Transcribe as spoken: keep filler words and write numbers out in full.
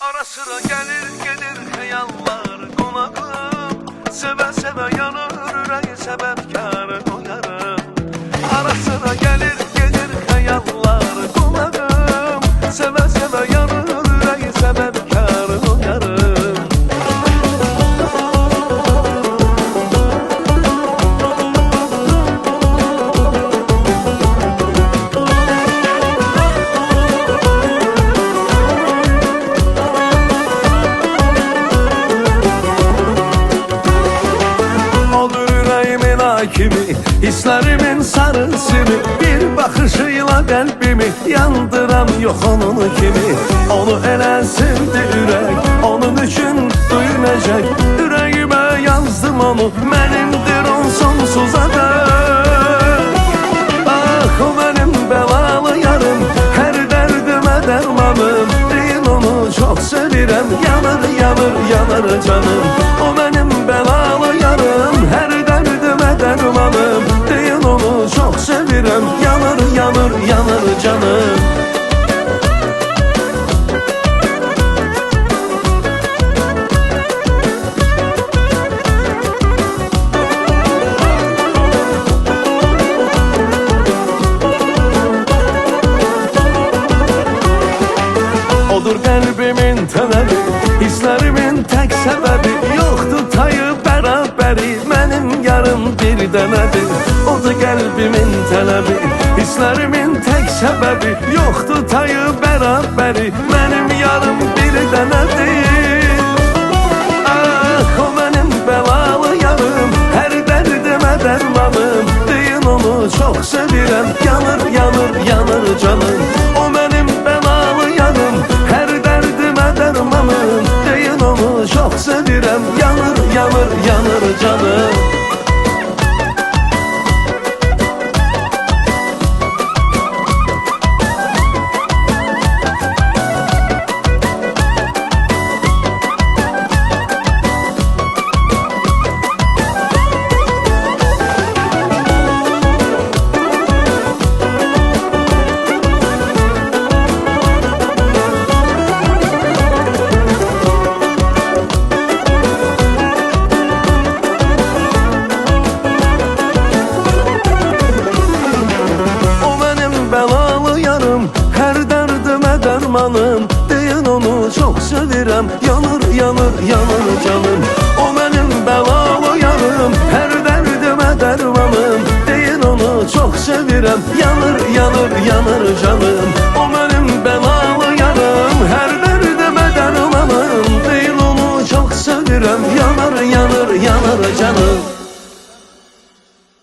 Ara sıra gelir gelir hayallar konağım. Seve seve yanır yüreği sebepkarı oyarım. Ara sıra gelir gelir hayallar konağım. Seve seve yanır yüreği sebepkarı oyarım. Kimi hislerimin sarısını bir bakışıyla kalbimi yandıran yok onun kimi. Onu elə sevdi ürək, onun üçün duyulacak. Yüreğime yazdım onu, benimdir on sonsuza dek. Ah o benim belalı yarım, her derdime dermanım. Değil onu çok sevirem, yanır yanır yanar canım. O benim belalı yarım, her derdime dermanım. Değil onu çok sevirem, yanır yanır yanar canım. Odur kalbimin talebi, hislerimin tek sebebi. Yoktu tayı beraberi, benim yarım bir denedir. Odur kalbimin talebi, hislerimin tek sebebi. Yoktu tayı beraberi, benim yarım bir denedir. Ah o benim belalı yarım, her derdime dermanım. Deyin onu çok sevirem, yanır yanır yanır canım. O benim belalı yarım, her derdime dermanım. Deyin onu çok sevirem, yanır yanır yanır canım. Her derdime dermanım, deyin onu çok sevirem, yanır yanır yanır canım. O benim belalı yarım, her derdime dermanım. Deyin onu çok sevirem, yanır yanır yanır canım. O benim belalı yarım, her derdime dermanım. Deyin onu çok sevirem, yanır yanır yanar canım.